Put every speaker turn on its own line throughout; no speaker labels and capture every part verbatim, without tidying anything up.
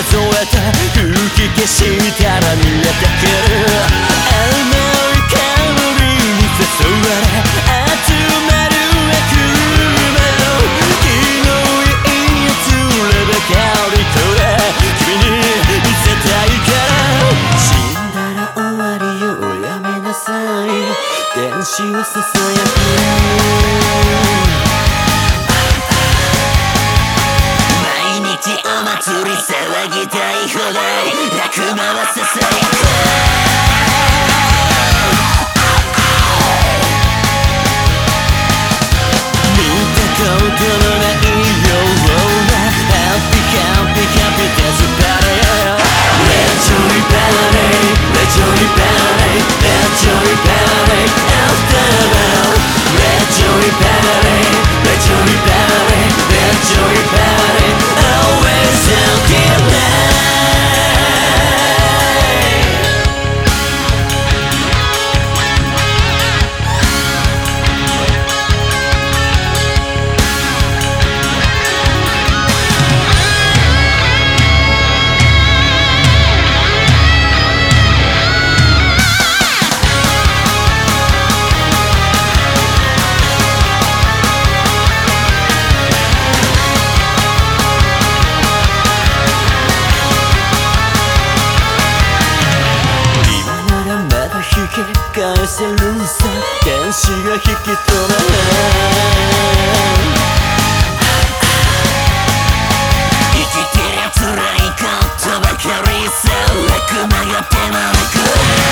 数えて吹き消したら見えてくる甘い香りに誘われ集まる悪魔昨日言いつればかりこれ君に見せたいから死んだら終わりよやめなさい天使をささやくお祭り騒ぎたい放題悪魔はささやく見たことのないような Happy Happy Happy Dance Party Let's Joy Party Let's Joy Party Let's Joy Party After all Let's Joy Party Let's Joy Party Let's Joy Party Always looking back返せるさ天使が引き止め生きてりゃ辛いことばかりさ悪魔が手招く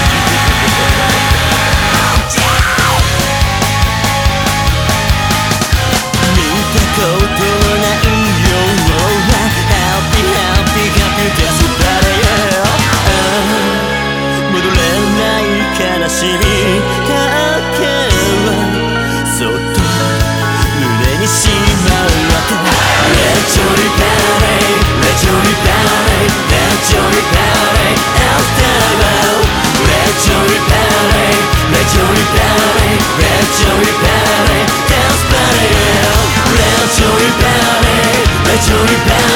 見たことのないような Happy Happy Happy Dance Party 戻れない悲しみだけはそっと胸にしまうLet's Joy Party Let's Joy Party Let's Joy Party After all Let's Joy Party Let's Joy Party Let's Joy Party Dance Party Let's Joy Party Let's Joy Party